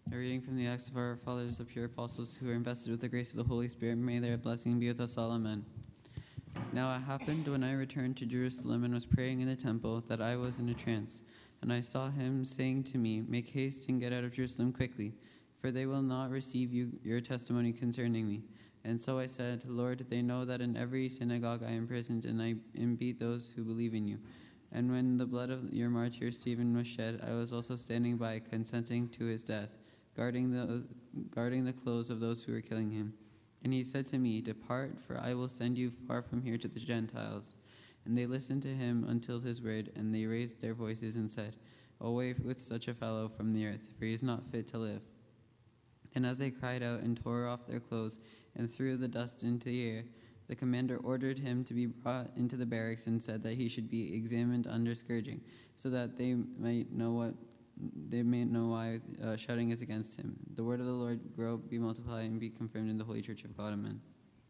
A reading from the Acts of our Fathers, the pure apostles who are invested with the grace of the Holy Spirit. May their blessing be with us all. Amen. Now it happened when I returned to Jerusalem and was praying in the temple that I was in a trance. And I saw him saying to me, "Make haste and get out of Jerusalem quickly, for they will not receive your testimony concerning me." And so I said, "Lord, they know that in every synagogue I imprisoned and beat those who believe in you. And when the blood of your martyr Stephen was shed, I was also standing by, consenting to his death, guarding the clothes of those who were killing him. And he said to me, 'Depart, for I will send you far from here to the Gentiles.' And they listened to him until his word, and they raised their voices and said, 'Away with such a fellow from the earth, for he is not fit to live.' And as they cried out and tore off their clothes and threw the dust into the air, the commander ordered him to be brought into the barracks and said that he should be examined under scourging, so that they may know why shouting is against him. The word of the Lord grow, be multiplied, and be confirmed in the Holy Church of God. Amen.